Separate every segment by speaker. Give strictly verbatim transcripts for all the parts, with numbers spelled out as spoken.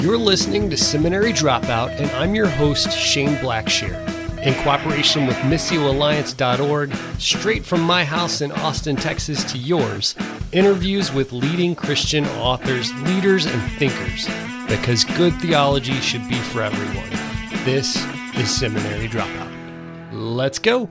Speaker 1: You're listening to Seminary Dropout, and I'm your host, Shane Blackshear. In cooperation with Missio Alliance dot org, straight from my house in Austin, Texas to yours, interviews with leading Christian authors, leaders, and thinkers, because good theology should be for everyone. This is Seminary Dropout. Let's go!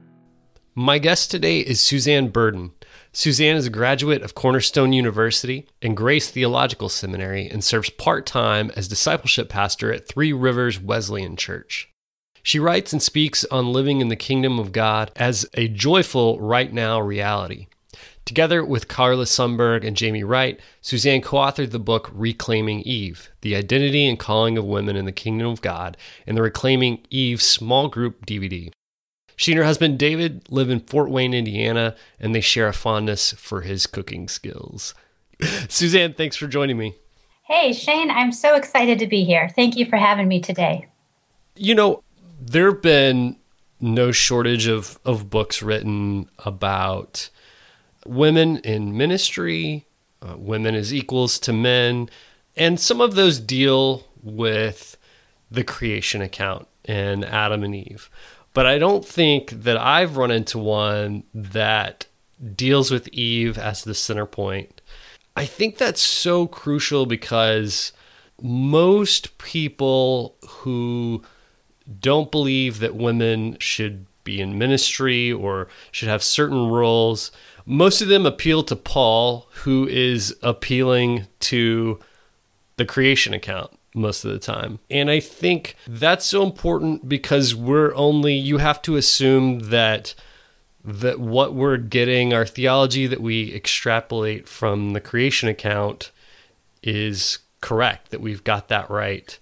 Speaker 1: My guest today is Suzanne Burden. Suzanne is a graduate of Cornerstone University and Grace Theological Seminary and serves part-time as discipleship pastor at Three Rivers Wesleyan Church. She writes and speaks on living in the kingdom of God as a joyful right now reality. Together with Carla Sundberg and Jamie Wright, Suzanne co-authored the book Reclaiming Eve, The Identity and Calling of Women in the Kingdom of God, and the Reclaiming Eve small group D V D. She and her husband David live in Fort Wayne, Indiana, and they share a fondness for his cooking skills. Suzanne, thanks for joining me.
Speaker 2: Hey, Shane, I'm so excited to be here. Thank you for having me today.
Speaker 1: You know, there have been no shortage of, of books written about women in ministry, uh, women as equals to men, and some of those deal with the creation account and Adam and Eve. But I don't think that I've run into one that deals with Eve as the center point. I think that's so crucial because most people who don't believe that women should be in ministry or should have certain roles, most of them appeal to Paul, who is appealing to the creation account most of the time. And I think that's so important because we're only, you have to assume that that what we're getting, our theology that we extrapolate from the creation account is correct, that we've got that right.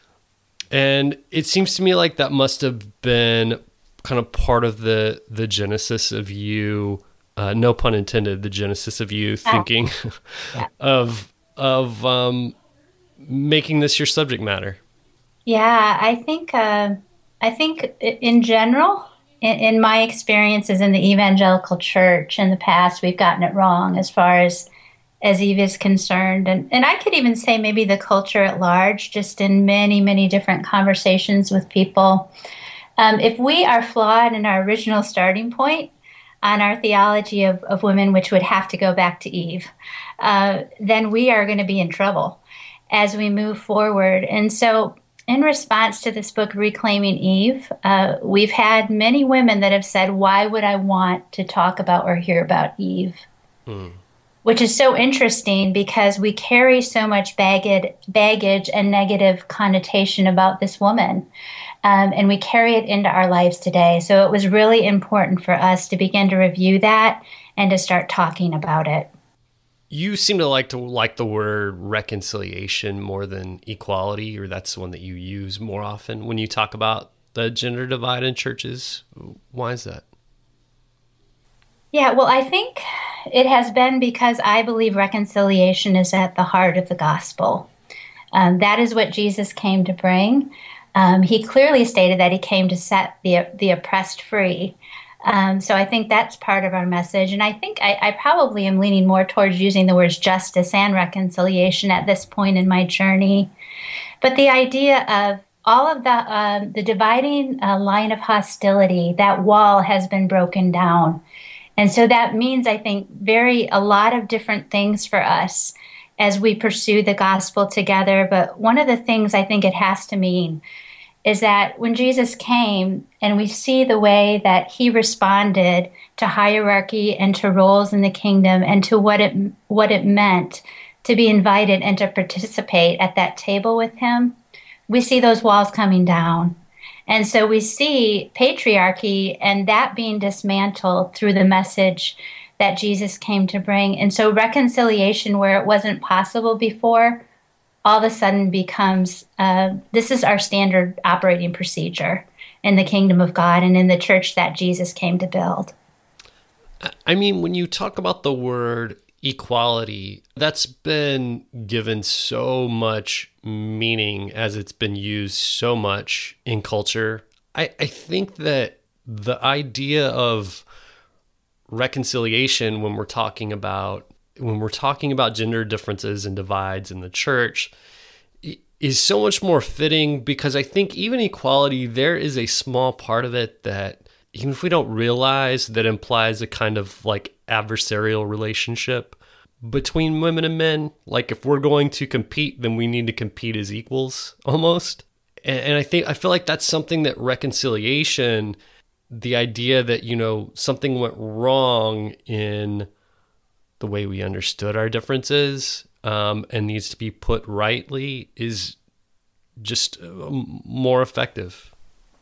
Speaker 1: And it seems to me like that must have been kind of part of the the genesis of you, uh, no pun intended, the genesis of you thinking
Speaker 2: yeah.
Speaker 1: of of um, making this your subject matter.
Speaker 2: Yeah, I think uh, I think in general, in, in my experiences in the evangelical church in the past, we've gotten it wrong as far as as Eve is concerned. And, and I could even say maybe the culture at large, just in many, many different conversations with people. Um, if we are flawed in our original starting point on our theology of, of women, which would have to go back to Eve, uh, then we are going to be in trouble as we move forward. And so in response to this book, Reclaiming Eve, uh, we've had many women that have said, why would I want to talk about or hear about Eve? Mm. Which is so interesting because we carry so much baggage, baggage and negative connotation about this woman. Um, and we carry it into our lives today. So it was really important for us to begin to review that and to start talking about it.
Speaker 1: You seem to like to like the word reconciliation more than equality, or that's the one that you use more often when you talk about the gender divide in churches. Why is that?
Speaker 2: Yeah, well, I think it has been because I believe reconciliation is at the heart of the gospel. Um, that is what Jesus came to bring. Um, he clearly stated that he came to set the the oppressed free. Um, so I think that's part of our message. And I think I, I probably am leaning more towards using the words justice and reconciliation at this point in my journey. But the idea of all of the, uh, the dividing uh, line of hostility, that wall has been broken down. And so that means, I think, very a lot of different things for us as we pursue the gospel together. But one of the things I think it has to mean is that when Jesus came and we see the way that he responded to hierarchy and to roles in the kingdom and to what it what it meant to be invited and to participate at that table with him, we see those walls coming down. And so we see patriarchy and that being dismantled through the message that Jesus came to bring. And so reconciliation where it wasn't possible before all of a sudden becomes, uh, this is our standard operating procedure in the kingdom of God and in the church that Jesus came to build.
Speaker 1: I mean, when you talk about the word equality, that's been given so much meaning as it's been used so much in culture. I, I think that the idea of reconciliation when we're talking about when we're talking about gender differences and divides in the church, is so much more fitting, because I think even equality, there is a small part of it that, even if we don't realize, that implies a kind of like adversarial relationship between women and men. Like if we're going to compete, then we need to compete as equals almost. And, and I think, I feel like that's something that reconciliation, the idea that, you know, something went wrong in the way we understood our differences um, and needs to be put rightly, is just more effective.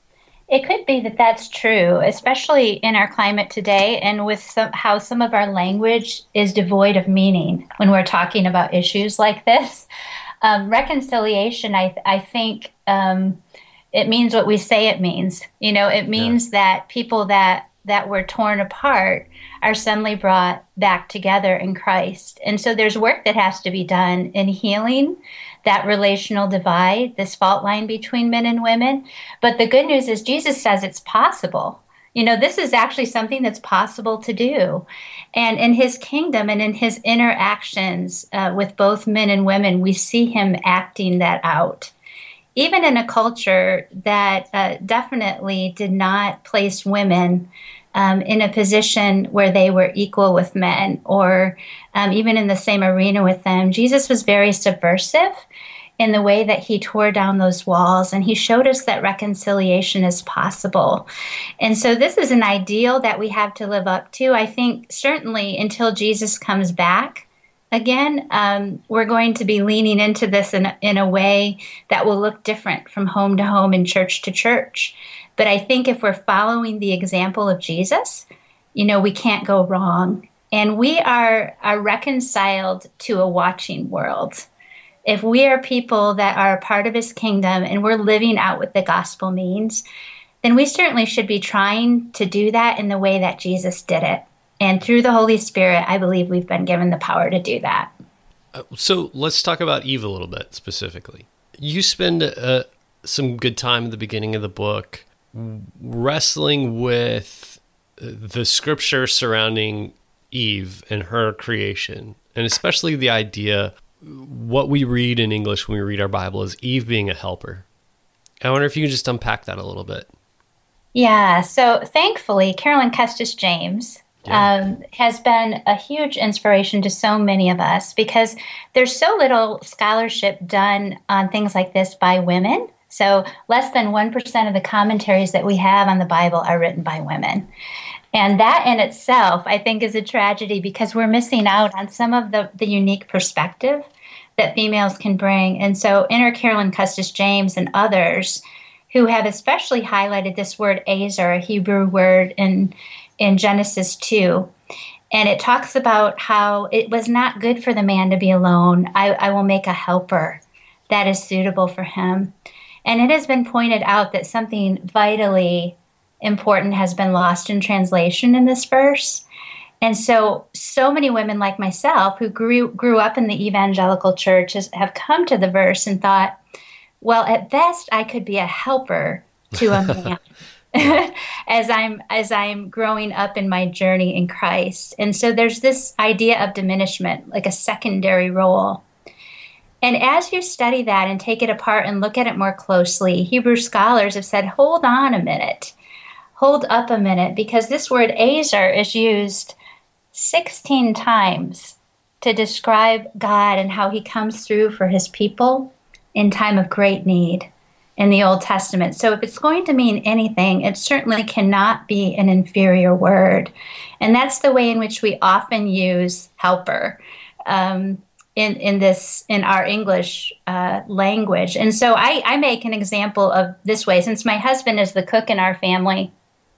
Speaker 2: It could be that that's true, especially in our climate today and with some, how some of our language is devoid of meaning when we're talking about issues like this. Um, reconciliation, I, I think um, it means what we say it means. You know, it means yeah. that people that that were torn apart are suddenly brought back together in Christ. And so there's work that has to be done in healing that relational divide, this fault line between men and women. But the good news is Jesus says it's possible. You know, this is actually something that's possible to do. And in his kingdom and in his interactions uh, with both men and women, we see him acting that out. Even in a culture that uh, definitely did not place women um, in a position where they were equal with men, or um, even in the same arena with them, Jesus was very subversive in the way that he tore down those walls, and he showed us that reconciliation is possible. And so this is an ideal that we have to live up to. I think certainly until Jesus comes back again, um, we're going to be leaning into this in, in a way that will look different from home to home and church to church. But I think if we're following the example of Jesus, you know, we can't go wrong. And we are, are reconciled to a watching world. If we are people that are a part of his kingdom and we're living out what the gospel means, then we certainly should be trying to do that in the way that Jesus did it. And through the Holy Spirit, I believe we've been given the power to do that.
Speaker 1: Uh, so let's talk about Eve a little bit specifically. You spend uh, some good time at the beginning of the book wrestling with the scripture surrounding Eve and her creation, and especially the idea, what we read in English when we read our Bible is Eve being a helper. I wonder if you could just unpack that a little bit.
Speaker 2: Yeah, so thankfully, Carolyn Custis James yeah. um, has been a huge inspiration to so many of us, because there's so little scholarship done on things like this by women. So less than one percent of the commentaries that we have on the Bible are written by women. And that in itself, I think, is a tragedy, because we're missing out on some of the, the unique perspective that females can bring. And so enter Carolyn Custis James and others who have especially highlighted this word azer, a Hebrew word in, in Genesis two. And it talks about how it was not good for the man to be alone. I, I will make a helper that is suitable for him. And it has been pointed out that something vitally important has been lost in translation in this verse. And so, so many women like myself who grew grew up in the evangelical church has, have come to the verse and thought, well, at best, I could be a helper to a man as I'm as I'm growing up in my journey in Christ. And so there's this idea of diminishment, like a secondary role. And as you study that and take it apart and look at it more closely, Hebrew scholars have said, hold on a minute. Hold up a minute, because this word azer is used sixteen times to describe God and how he comes through for his people in time of great need in the Old Testament. So if it's going to mean anything, it certainly cannot be an inferior word. And that's the way in which we often use helper um, in, in this in our English uh, language. And so I, I make an example of this way. Since my husband is the cook in our family,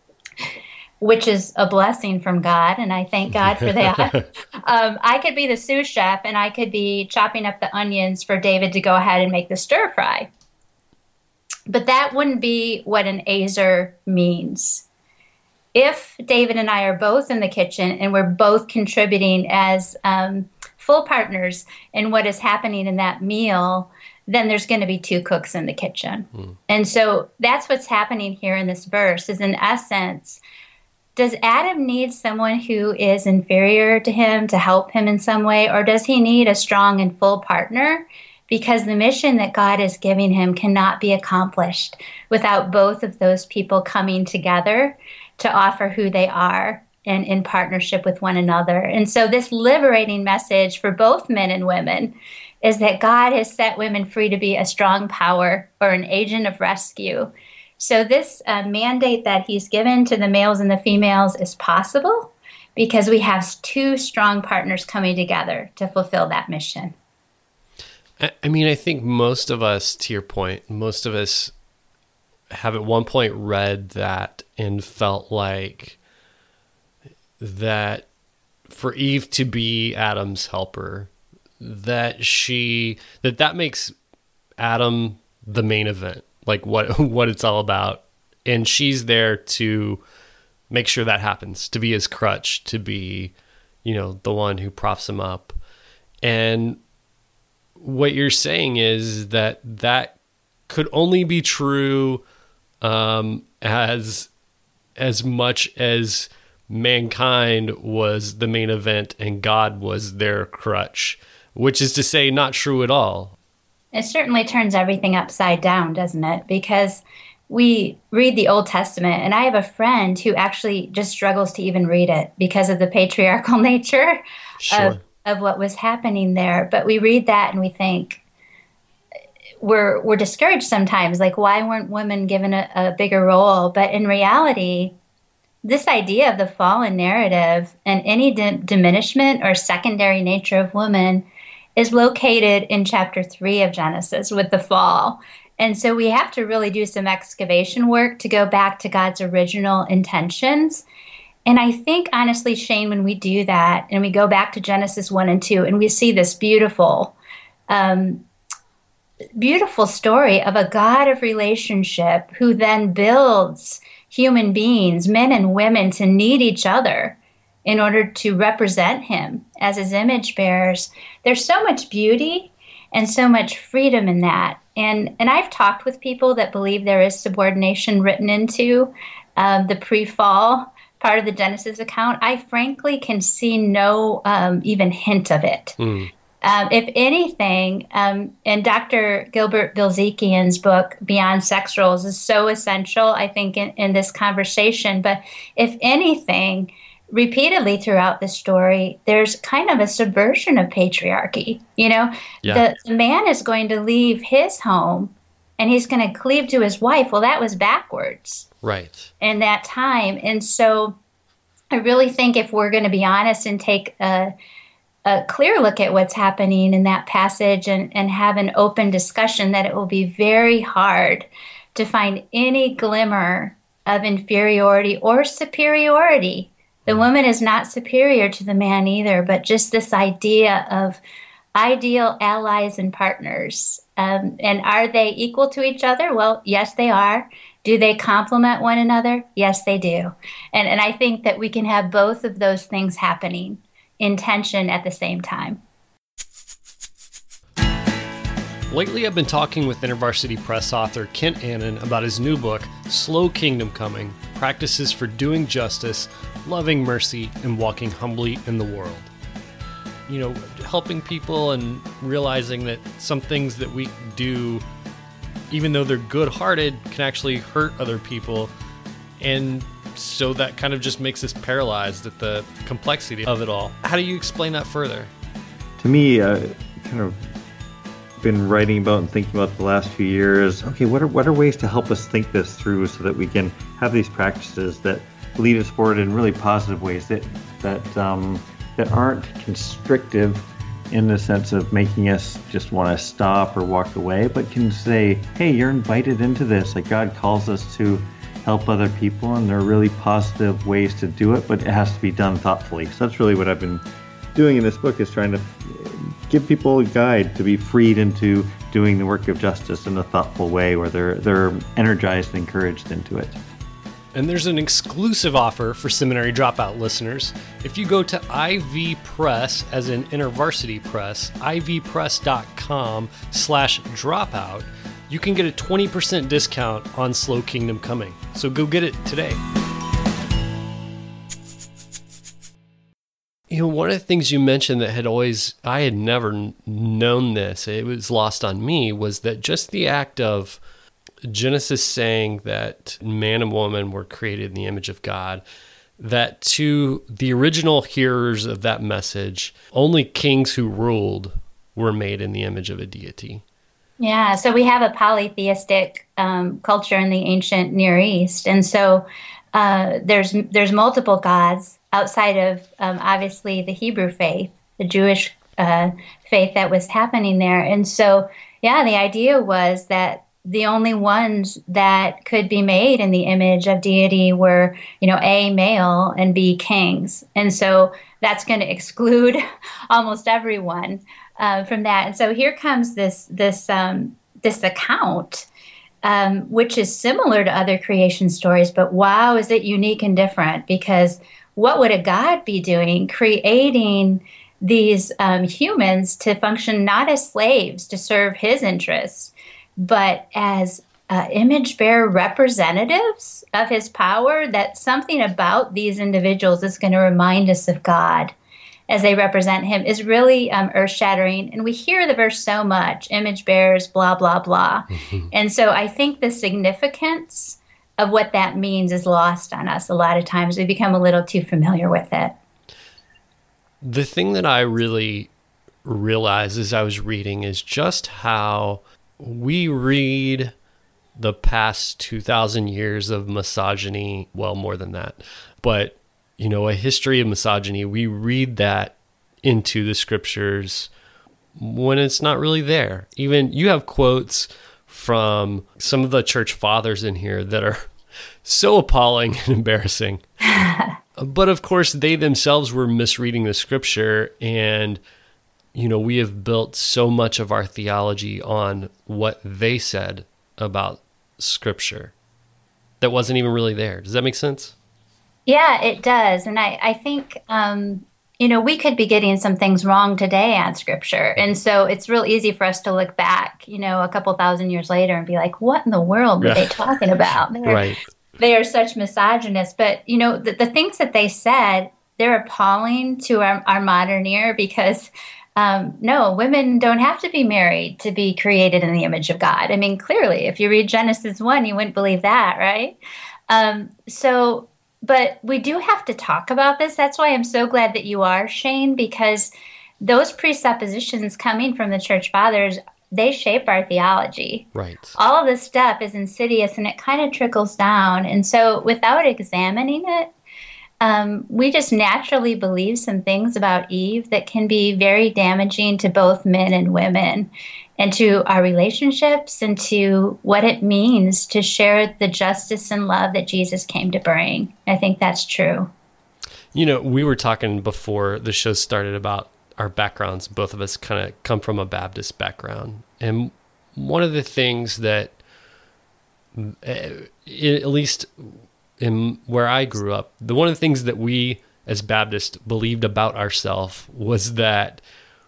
Speaker 2: which is a blessing from God, and I thank God for that. um, I could be the sous chef, and I could be chopping up the onions for David to go ahead and make the stir fry. But that wouldn't be what an azer means. If David and I are both in the kitchen and we're both contributing as um, full partners in what is happening in that meal, then there's going to be two cooks in the kitchen. Mm. And so that's what's happening here in this verse, is in essence, does Adam need someone who is inferior to him to help him in some way, or does he need a strong and full partner because the mission that God is giving him cannot be accomplished without both of those people coming together to offer who they are and in partnership with one another. And so this liberating message for both men and women is that God has set women free to be a strong power or an agent of rescue. So this uh, mandate that he's given to the males and the females is possible because we have two strong partners coming together to fulfill that mission.
Speaker 1: I mean, I think most of us, to your point, most of us have at one point read that and felt like that for Eve to be Adam's helper, that she, that that makes Adam the main event, like what, what it's all about. And she's there to make sure that happens, to be his crutch, to be, you know, the one who props him up. And what you're saying is that that could only be true um, as, as much as mankind was the main event and God was their crutch, which is to say not true at all.
Speaker 2: It certainly turns everything upside down, doesn't it? Because we read the Old Testament, and I have a friend who actually just struggles to even read it because of the patriarchal nature
Speaker 1: Sure.
Speaker 2: of, of what was happening there. But we read that and we think, we're we're discouraged sometimes, like, why weren't women given a, a bigger role? But in reality, this idea of the fallen narrative and any di- diminishment or secondary nature of women is located in chapter three of Genesis with the fall. And so we have to really do some excavation work to go back to God's original intentions. And I think, honestly, Shane, when we do that and we go back to Genesis one and two and we see this beautiful, um, beautiful story of a God of relationship who then builds human beings, men and women, to need each other in order to represent him as his image bearers. There's so much beauty and so much freedom in that. And and I've talked with people that believe there is subordination written into um, the pre-fall part of the Genesis account. I frankly can see no um, even hint of it. Mm. Um, if anything, um, and Doctor Gilbert Bilzekian's book, Beyond Sex Roles, is so essential, I think, in, in this conversation. But if anything, repeatedly throughout the story, there's kind of a subversion of patriarchy. You know,
Speaker 1: yeah.
Speaker 2: the, the man is going to leave his home and he's going to cleave to his wife. Well, that was backwards.
Speaker 1: Right.
Speaker 2: In that time. And so I really think if we're going to be honest and take a a clear look at what's happening in that passage and, and have an open discussion, that it will be very hard to find any glimmer of inferiority or superiority. The woman is not superior to the man either, but just this idea of ideal allies and partners. Um, and are they equal to each other? Well, yes, they are. Do they complement one another? Yes, they do. And, and I think that we can have both of those things happening in tension at the same time.
Speaker 1: Lately, I've been talking with InterVarsity Press author Kent Annan about his new book, Slow Kingdom Coming: Practices for Doing Justice, Loving Mercy, and Walking Humbly in the World. You know, helping people and realizing that some things that we do, even though they're good-hearted, can actually hurt other people. And so that kind of just makes us paralyzed at the complexity of it all. How do you explain that further?
Speaker 3: To me, uh, kind of been writing about and thinking about the last few years, okay, what are what are ways to help us think this through so that we can have these practices that lead us forward in really positive ways that that um, that aren't constrictive in the sense of making us just want to stop or walk away, but can say, hey, you're invited into this. Like, God calls us to help other people, and there are really positive ways to do it, but it has to be done thoughtfully. So that's really what I've been doing in this book, is trying to give people a guide to be freed into doing the work of justice in a thoughtful way where they're they're energized and encouraged into it.
Speaker 1: And there's an exclusive offer for Seminary Dropout listeners. If you go to I V Press, as in InterVarsity Press, ivpress.com slash dropout, you can get a twenty percent discount on Slow Kingdom Coming. So go get it today. You You know, one of the things you mentioned that had always, I had never n- known this, it was lost on me, was that just the act of Genesis saying that man and woman were created in the image of God, that to the original hearers of that message, only kings who ruled were made in the image of a deity.
Speaker 2: Yeah, so we have a polytheistic um, culture in the ancient Near East, and so uh, there's there's multiple gods outside of um, obviously the Hebrew faith, the Jewish uh, faith that was happening there, and so yeah, the idea was that the only ones that could be made in the image of deity were, you know, A, male, and B, kings, and so that's going to exclude almost everyone. Uh, from that, and so here comes this this um, this account, um, which is similar to other creation stories, but wow, is it unique and different? Because what would a God be doing, creating these um, humans to function not as slaves to serve His interests, but as uh, image-bearer representatives of His power? That something about these individuals is going to remind us of God as they represent Him is really um, earth-shattering. And we hear the verse so much, image bearers, blah, blah, blah. Mm-hmm. And so I think the significance of what that means is lost on us a lot of times. We become a little too familiar with it.
Speaker 1: The thing that I really realized as I was reading is just how we read the past two thousand years of misogyny, well, more than that, but you know, a history of misogyny, we read that into the scriptures when it's not really there. Even you have quotes from some of the church fathers in here that are so appalling and embarrassing. But of course, they themselves were misreading the scripture. And, you know, we have built so much of our theology on what they said about scripture that wasn't even really there. Does that make sense?
Speaker 2: Yeah, it does. And I, I think, um, you know, we could be getting some things wrong today on scripture. And so it's real easy for us to look back, you know, a couple thousand years later and be like, what in the world were they talking about? They're,
Speaker 1: right.
Speaker 2: They are such misogynists. But, you know, the, the things that they said, they're appalling to our, our modern ear because, um, no, women don't have to be married to be created in the image of God. I mean, clearly, if you read Genesis one, you wouldn't believe that, right? Um, so... But we do have to talk about this. That's why I'm so glad that you are, Shane, because those presuppositions coming from the church fathers, they shape our theology.
Speaker 1: Right.
Speaker 2: All of this stuff is insidious and it kind of trickles down. And so without examining it, um, we just naturally believe some things about Eve that can be very damaging to both men and women, and to our relationships, and to what it means to share the justice and love that Jesus came to bring. I think that's true.
Speaker 1: You know, we were talking before the show started about our backgrounds. Both of us kind of come from a Baptist background. And one of the things that, at least in where I grew up, the one of the things that we as Baptists believed about ourselves was that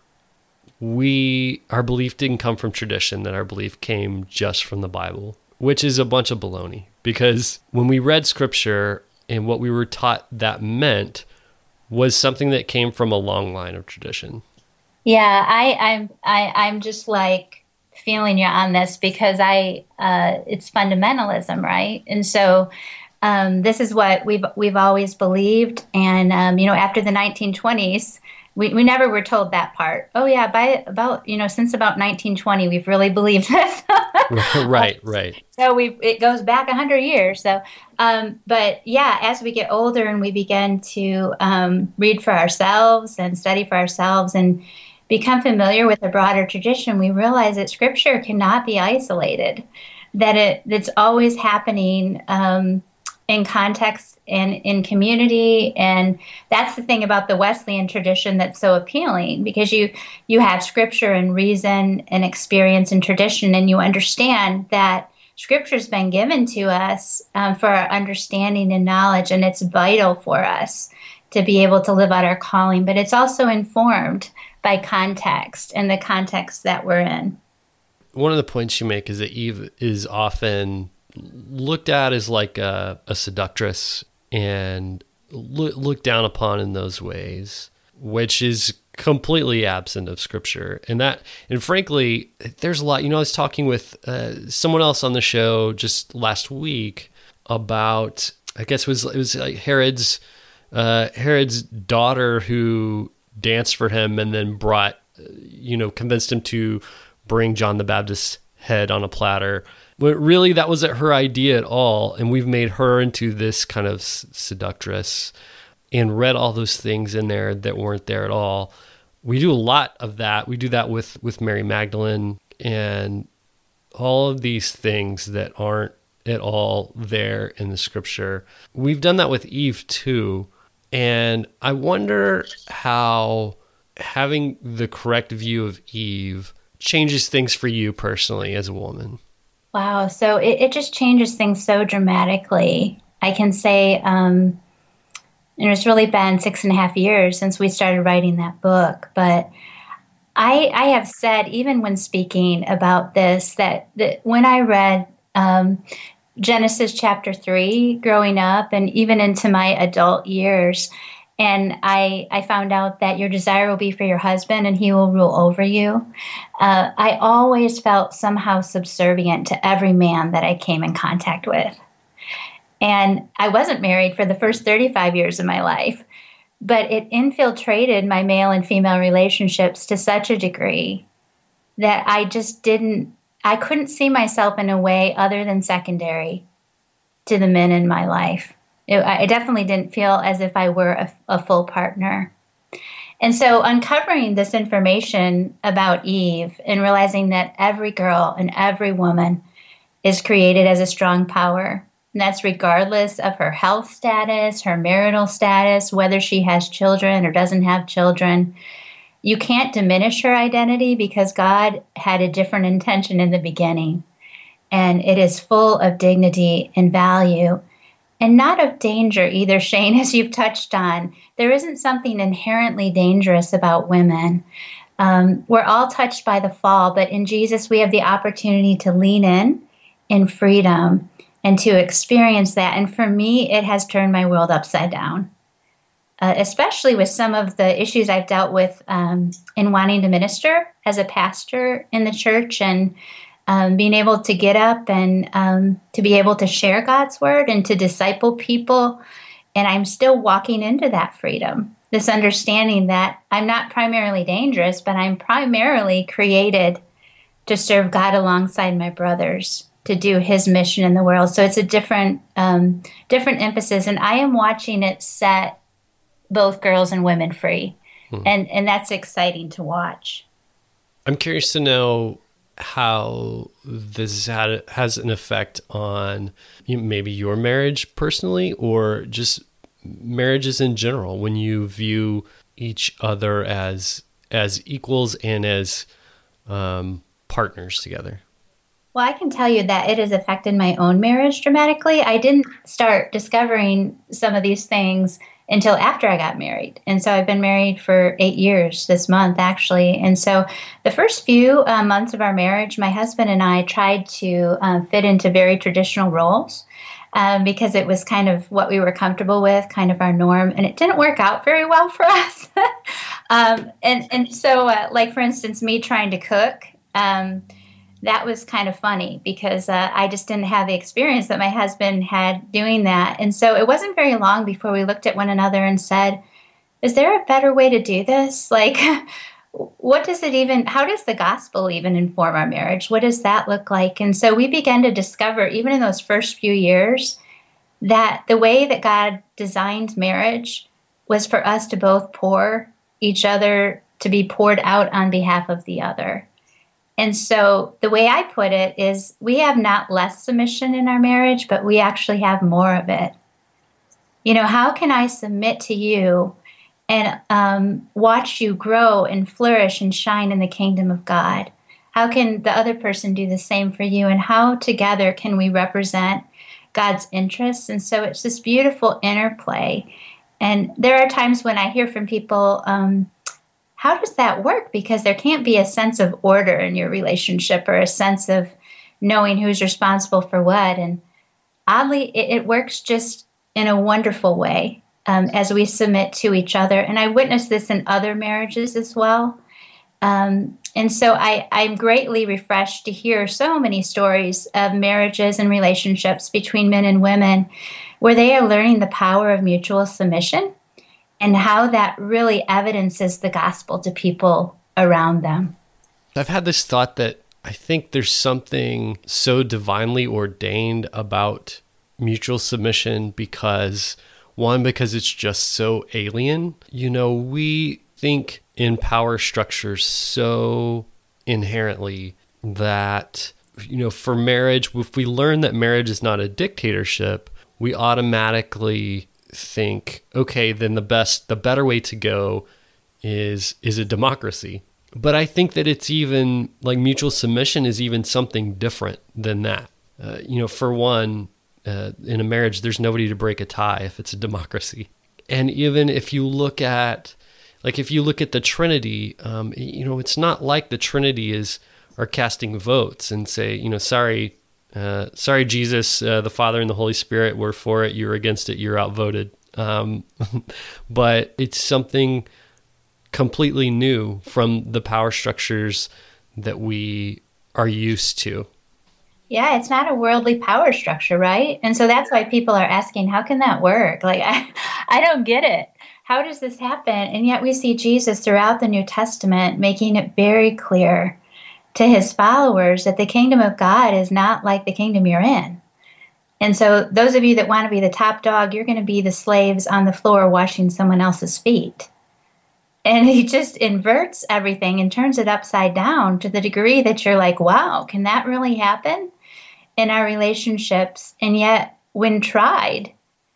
Speaker 1: we, our belief didn't come from tradition, that our belief came just from the Bible, which is a bunch of baloney. Because when we read scripture and what we were taught that meant was something that came from a long line of tradition.
Speaker 2: Yeah, I, I'm, I, I'm just like feeling you on this because I, uh, it's fundamentalism, right? And so um, this is what we've we've always believed. And um, you know, after the nineteen twenties. We we never were told that part. Oh yeah, by about you know since about nineteen twenty, we've really believed this.
Speaker 1: right, right.
Speaker 2: So we it goes back a hundred years. So, um, but yeah, as we get older and we begin to um, read for ourselves and study for ourselves and become familiar with the broader tradition, we realize that Scripture cannot be isolated. That it it's always happening um, in context and in community. And that's the thing about the Wesleyan tradition that's so appealing, because you you have scripture and reason and experience and tradition, and you understand that scripture's been given to us um, for our understanding and knowledge, and it's vital for us to be able to live out our calling, but it's also informed by context and the context that we're in.
Speaker 1: One of the points you make is that Eve is often looked at as like a, a seductress and lo- looked down upon in those ways. which is completely absent of Scripture. And that, and frankly, there's a lot. You know, I was talking with uh, someone else on the show just last week about, I guess it was it was like Herod's uh, Herod's daughter who danced for him and then brought, you know, convinced him to bring John the Baptist's head on a platter. But really, that wasn't her idea at all. And we've made her into this kind of seductress and read all those things in there that weren't there at all. We do a lot of that. We do that with, with Mary Magdalene and all of these things that aren't at all there in the Scripture. We've done that with Eve too. And I wonder how having the correct view of Eve changes things for you personally as a woman.
Speaker 2: Wow. So it, it just changes things so dramatically. I can say, um, and it's really been six and a half years since we started writing that book. But I, I have said, even when speaking about this, that, that when I read um, Genesis chapter three growing up and even into my adult years, and I, I found out that your desire will be for your husband and he will rule over you. Uh, I always felt somehow subservient to every man that I came in contact with. And I wasn't married for the first thirty-five years of my life, but it infiltrated my male and female relationships to such a degree that I just didn't, I couldn't see myself in a way other than secondary to the men in my life. It, I definitely didn't feel as if I were a, a full partner. And so uncovering this information about Eve and realizing that every girl and every woman is created as a strong power, and that's regardless of her health status, her marital status, whether she has children or doesn't have children. You can't diminish her identity because God had a different intention in the beginning. And it is full of dignity and value. And not of danger either, Shane, as you've touched on. There isn't something inherently dangerous about women. Um, we're all touched by the fall, but in Jesus we have the opportunity to lean in in freedom and to experience that. And for me, it has turned my world upside down, uh, especially with some of the issues I've dealt with um, in wanting to minister as a pastor in the church and Um, being able to get up and um, to be able to share God's word and to disciple people. And I'm still walking into that freedom, this understanding that I'm not primarily dangerous, but I'm primarily created to serve God alongside my brothers, to do his mission in the world. So it's a different, um, different emphasis. And I am watching it set both girls and women free. Hmm. And, and that's exciting to watch.
Speaker 1: I'm curious to know how this had, has an effect on maybe your marriage personally, or just marriages in general, when you view each other as as equals and as um, partners together.
Speaker 2: Well, I can tell you that it has affected my own marriage dramatically. I didn't start discovering some of these things until after I got married. And so I've been married for eight years this month, actually. And so the first few uh, months of our marriage, my husband and I tried to uh, fit into very traditional roles um, because it was kind of what we were comfortable with, kind of our norm. And it didn't work out very well for us. um, and, and so, uh, like, for instance, me trying to cook, um, that was kind of funny because uh, I just didn't have the experience that my husband had doing that. And so it wasn't very long before we looked at one another and said, is there a better way to do this? Like, what does it even, how does the gospel even inform our marriage? What does that look like? And so we began to discover, even in those first few years, that the way that God designed marriage was for us to both pour each other, to be poured out on behalf of the other. And so the way I put it is we have not less submission in our marriage, but we actually have more of it. You know, how can I submit to you and um, watch you grow and flourish and shine in the kingdom of God? How can the other person do the same for you? And how together can we represent God's interests? And so it's this beautiful interplay. And there are times when I hear from people, um, how does that work? Because there can't be a sense of order in your relationship or a sense of knowing who's responsible for what. And oddly, it, it works just in a wonderful way. um, as we submit to each other. And I witnessed this in other marriages as well. Um, and so I, I'm greatly refreshed to hear so many stories of marriages and relationships between men and women where they are learning the power of mutual submission and how that really evidences the gospel to people around them.
Speaker 1: I've had this thought that I think there's something so divinely ordained about mutual submission because, one, because it's just so alien. You know, we think in power structures so inherently that, you know, for marriage, if we learn that marriage is not a dictatorship, we automatically think, okay, then the best, the better way to go is is a democracy. But I think that it's even like mutual submission is even something different than that. Uh, you know, for one, uh, in a marriage, there's nobody to break a tie if it's a democracy. And even if you look at, like, if you look at the Trinity, um, you know, it's not like the Trinity is are casting votes and say, you know, sorry, uh, sorry, Jesus, uh, the Father and the Holy Spirit were for it, you're against it, you're outvoted. Um, but it's something completely new from the power structures that we are used to.
Speaker 2: Yeah, it's not a worldly power structure, right? And so that's why people are asking, how can that work? Like, I, I don't get it. How does this happen? And yet we see Jesus throughout the New Testament making it very clear to his followers that the kingdom of God is not like the kingdom you're in. And so those of you that want to be the top dog, you're going to be the slaves on the floor washing someone else's feet. And he just inverts everything and turns it upside down to the degree that you're like, wow, can that really happen in our relationships? And yet, when tried,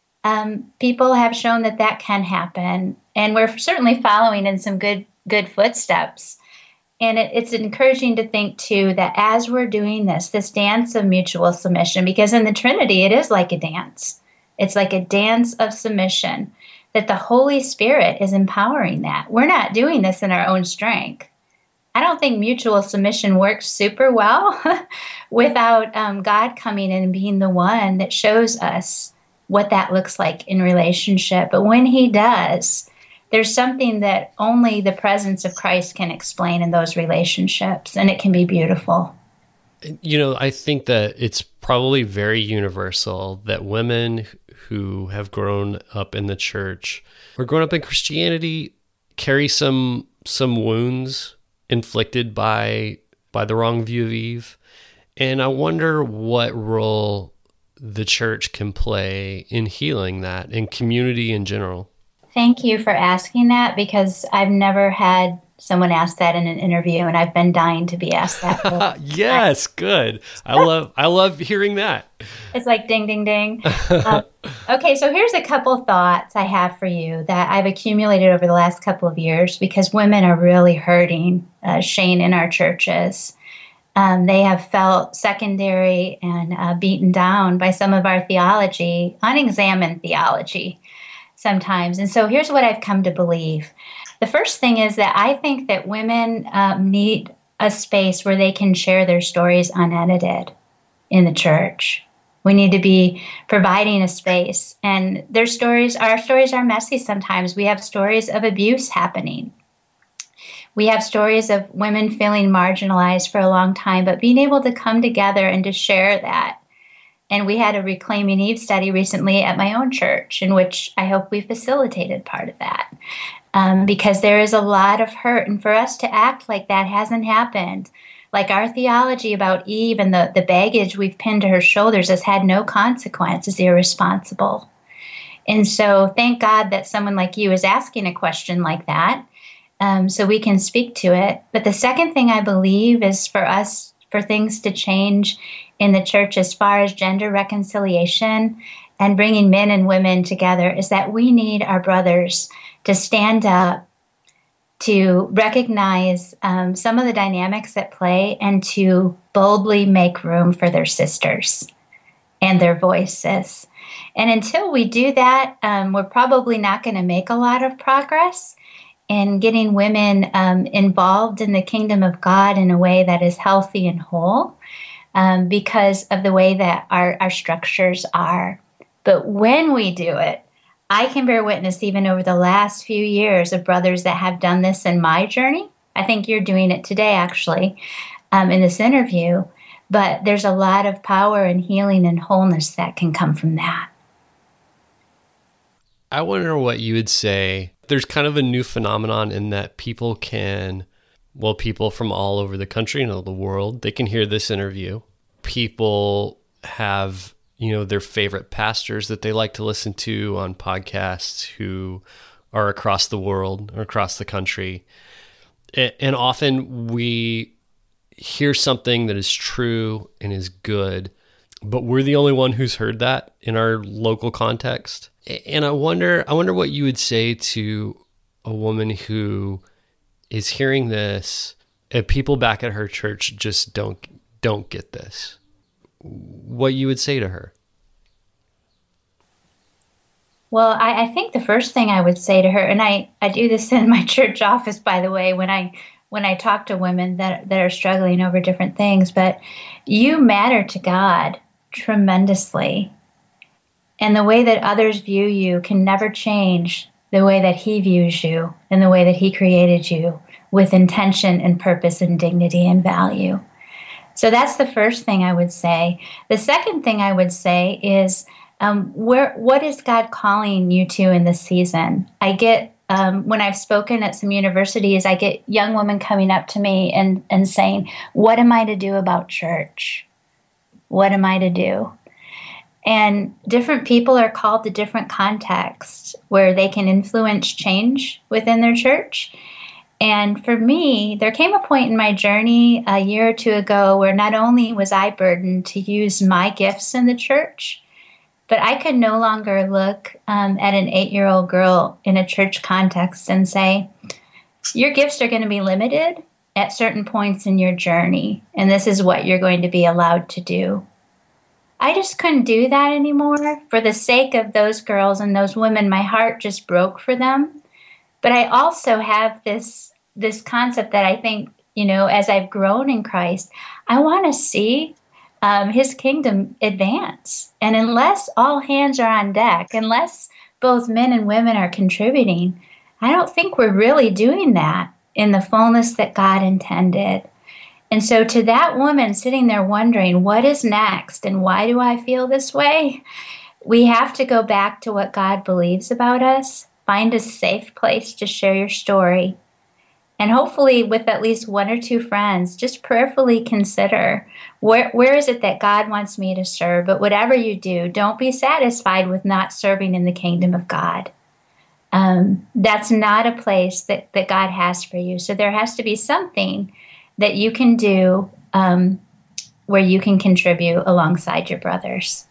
Speaker 2: um, people have shown that that can happen. And we're certainly following in some good good footsteps. And it, it's encouraging to think, too, that as we're doing this, this dance of mutual submission, because in the Trinity, it is like a dance. It's like a dance of submission, that the Holy Spirit is empowering that. We're not doing this in our own strength. I don't think mutual submission works super well without um, God coming in and being the one that shows us what that looks like in relationship. But when he does, there's something that only the presence of Christ can explain in those relationships, and it can be beautiful.
Speaker 1: You know, I think that it's probably very universal that women who have grown up in the church or grown up in Christianity carry some some wounds inflicted by by the wrong view of Eve. And I wonder what role the church can play in healing that, in community in general.
Speaker 2: Thank you for asking that, because I've never had someone ask that in an interview, and I've been dying to be asked that.
Speaker 1: Yes, good. I love I love hearing that.
Speaker 2: It's like ding, ding, ding. um, okay, so here's a couple thoughts I have for you that I've accumulated over the last couple of years, because women are really hurting, uh, Shane, in our churches. Um, they have felt secondary and uh, beaten down by some of our theology, unexamined theology sometimes. And so here's what I've come to believe. The first thing is that I think that women um, need a space where they can share their stories unedited in the church. We need to be providing a space. And their stories, our stories are messy sometimes. We have stories of abuse happening. We have stories of women feeling marginalized for a long time, but being able to come together and to share that. And we had a Reclaiming Eve study recently at my own church, in which I hope we facilitated part of that. Um, because there is a lot of hurt. And for us to act like that hasn't happened, like our theology about Eve and the, the baggage we've pinned to her shoulders has had no consequence, is irresponsible. And so thank God that someone like you is asking a question like that, um, so we can speak to it. But the second thing I believe is for us, for things to change in the church as far as gender reconciliation and bringing men and women together, is that we need our brothers to stand up, to recognize um, some of the dynamics at play, and to boldly make room for their sisters and their voices. And until we do that, um, we're probably not going to make a lot of progress in getting women um, involved in the kingdom of God in a way that is healthy and whole, um, because of the way that our, our structures are. But when we do it, I can bear witness even over the last few years of brothers that have done this in my journey. I think you're doing it today, actually, um, in this interview. But there's a lot of power and healing and wholeness that can come from that.
Speaker 1: I wonder what you would say. There's kind of a new phenomenon in that people can, well, people from all over the country and all the world, they can hear this interview. People have, you know, their favorite pastors that they like to listen to on podcasts who are across the world or across the country. And often we hear something that is true and is good, but we're the only one who's heard that in our local context. And I wonder, I wonder what you would say to a woman who is hearing this and people back at her church just don't don't get this. What you would say to her?
Speaker 2: Well, I, I think the first thing I would say to her, and I, I do this in my church office, by the way, when I when I talk to women that that are struggling over different things, but you matter to God tremendously. And the way that others view you can never change the way that He views you and the way that He created you with intention and purpose and dignity and value. So that's the first thing I would say. The second thing I would say is, um, where what is God calling you to in this season? I get, um, when I've spoken at some universities, I get young women coming up to me and, and saying, what am I to do about church? What am I to do? And different people are called to different contexts where they can influence change within their church. And for me, there came a point in my journey a year or two ago where not only was I burdened to use my gifts in the church, but I could no longer look um, at an eight-year-old girl in a church context and say, your gifts are going to be limited at certain points in your journey, and this is what you're going to be allowed to do. I just couldn't do that anymore. For the sake of those girls and those women, my heart just broke for them. But I also have this this concept that I think, you know, as I've grown in Christ, I want to see um, His kingdom advance. And unless all hands are on deck, unless both men and women are contributing, I don't think we're really doing that in the fullness that God intended. And so to that woman sitting there wondering, what is next and why do I feel this way? We have to go back to what God believes about us, find a safe place to share your story, and hopefully with at least one or two friends, just prayerfully consider, where where is it that God wants me to serve? But whatever you do, don't be satisfied with not serving in the kingdom of God. Um, that's not a place that, that God has for you. So there has to be something that you can do um, where you can contribute alongside your brothers.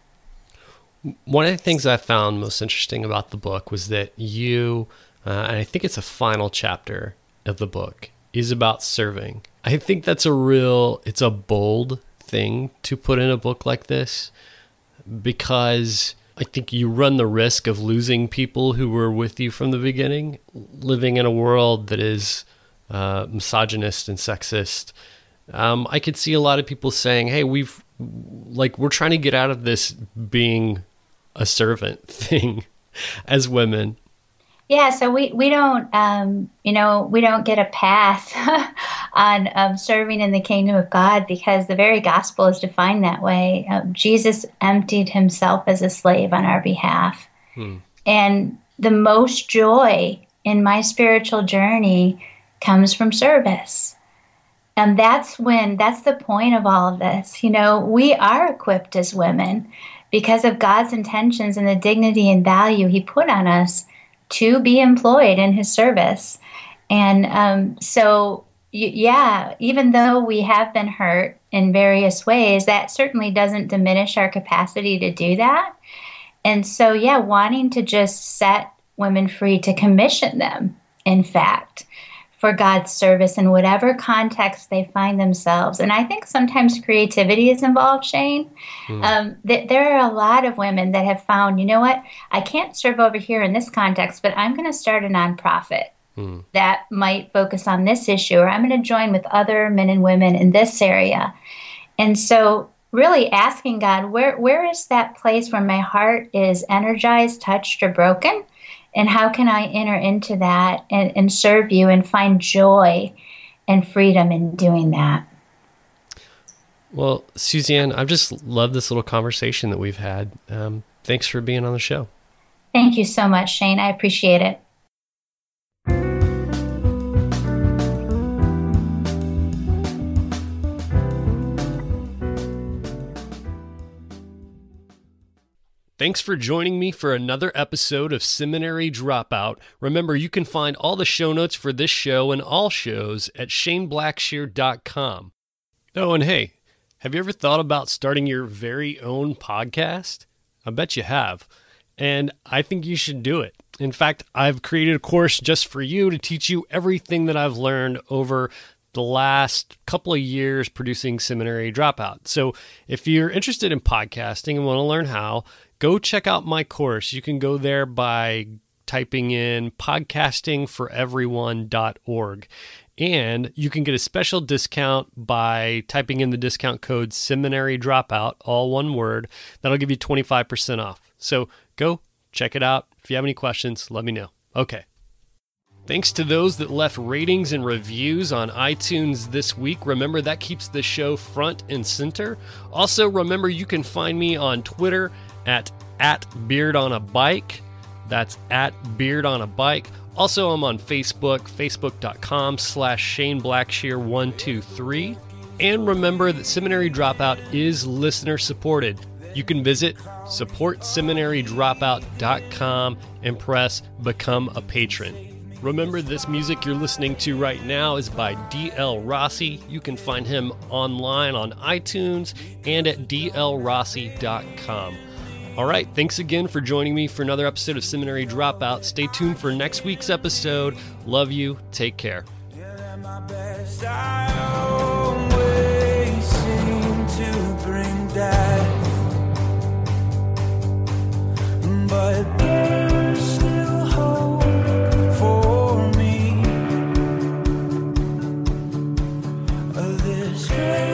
Speaker 1: One of the things I found most interesting about the book was that you, uh, and I think it's a final chapter of the book, is about serving. I think that's a real, it's a bold thing to put in a book like this, because I think you run the risk of losing people who were with you from the beginning, living in a world that is Uh, misogynist and sexist. Um, I could see a lot of people saying, hey, we've, like, we're trying to get out of this being a servant thing as women.
Speaker 2: Yeah, so we, we don't, um, you know, we don't get a pass on um, serving in the kingdom of God because the very gospel is defined that way. Uh, Jesus emptied Himself as a slave on our behalf. Hmm. And the most joy in my spiritual journey comes from service. And that's when, that's the point of all of this. You know, we are equipped as women because of God's intentions and the dignity and value He put on us to be employed in His service. And um, so, y- yeah, even though we have been hurt in various ways, that certainly doesn't diminish our capacity to do that. And so, yeah, wanting to just set women free, to commission them, in fact, for God's service in whatever context they find themselves. And I think sometimes creativity is involved, Shane. Mm. Um, th- there are a lot of women that have found, you know what, I can't serve over here in this context, but I'm going to start a nonprofit mm. that might focus on this issue, or I'm going to join with other men and women in this area. And so really asking God, where where is that place where my heart is energized, touched, or broken? And how can I enter into that and, and serve you and find joy and freedom in doing that?
Speaker 1: Well, Suzanne, I've just loved this little conversation that we've had. Um, thanks for being on the show.
Speaker 2: Thank you so much, Shane. I appreciate it.
Speaker 1: Thanks for joining me for another episode of Seminary Dropout. Remember, you can find all the show notes for this show and all shows at shane blackshear dot com. Oh, and hey, have you ever thought about starting your very own podcast? I bet you have. And I think you should do it. In fact, I've created a course just for you to teach you everything that I've learned over the last couple of years producing Seminary Dropout. So if you're interested in podcasting and want to learn how, go check out my course. You can go there by typing in podcasting for everyone dot org. And you can get a special discount by typing in the discount code Seminary Dropout, all one word. That'll give you twenty-five percent off. So go check it out. If you have any questions, let me know. Okay. Thanks to those that left ratings and reviews on iTunes this week. Remember, that keeps the show front and center. Also, remember, you can find me on Twitter at, at Beard on a Bike. That's at Beard on a Bike. Also, I'm on Facebook, facebook.com slash Shane Blackshear one two three. And remember that Seminary Dropout is listener supported. You can visit support seminary dropout dot com and press Become a Patron. Remember, this music you're listening to right now is by D L Rossi. You can find him online on iTunes and at d l rossi dot com. All right, thanks again for joining me for another episode of Seminary Dropout. Stay tuned for next week's episode. Love you. Take care.
Speaker 4: But there's still hope for me. This